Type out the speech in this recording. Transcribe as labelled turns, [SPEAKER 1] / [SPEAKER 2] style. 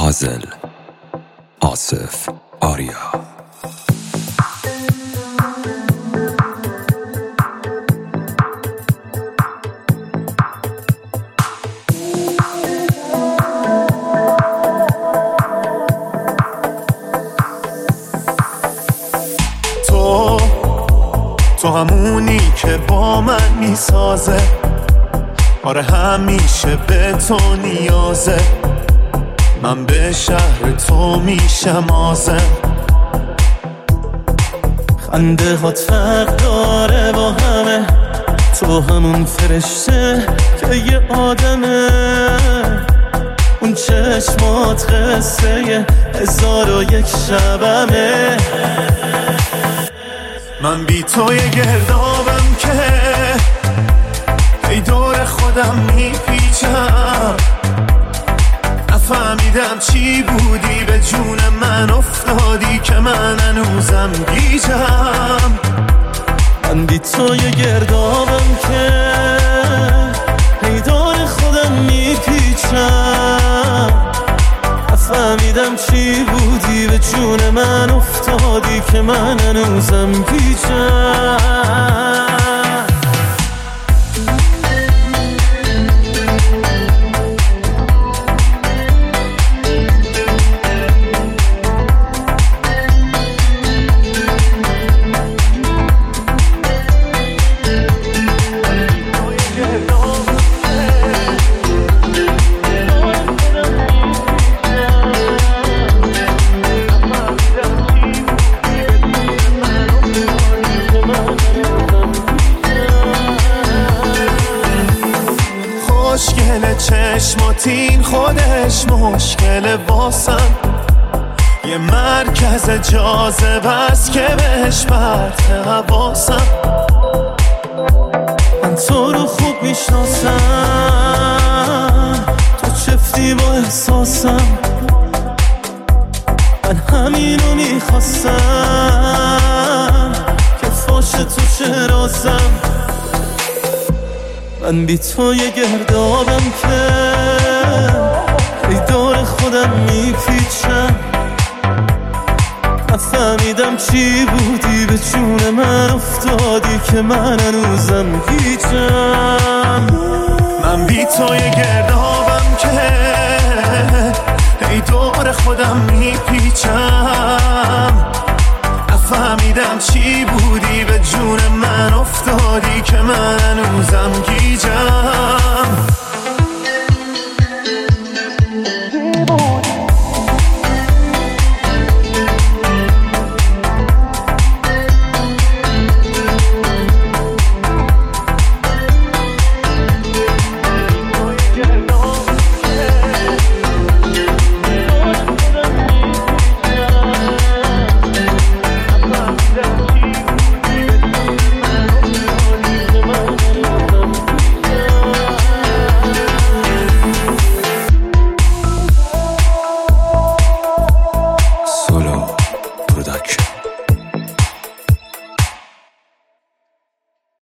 [SPEAKER 1] پازل آصف آریا.
[SPEAKER 2] تو همونی که با من میسازه، آره همیشه به تو نیازه. من به شهر تو میشم آزم.
[SPEAKER 3] خنده هات فرق داره با همه، تو همون فرشته که یه آدمه. اون چشمات قصه 1001 شبمه.
[SPEAKER 2] من بی تو یه گردابم که ای دور خودم میپیچم. نفهمیدم چی بودی به جون من افتادی که من هنوزم گیجم.
[SPEAKER 3] من بی تو یه گردابم که ای دور خودم میپیچم. نفهمیدم چی بودی به جون من افتادی که من هنوزم گیجم.
[SPEAKER 2] مشکل چشماتین خودش مشکل واسم. یه مرکز جاذبه است که بهش پرت حواسم.
[SPEAKER 3] من تو رو خوب میشناسم، تو چفتی با احساسم. من همینو میخواستم که فاشه تو چه رازم. من بی تو یه گردابم که ای دور خودم میپیچم. نفهمیدم چی بودی به جون من افتادی که من هنوزم گیجم.
[SPEAKER 2] من بی تو یه گردابم که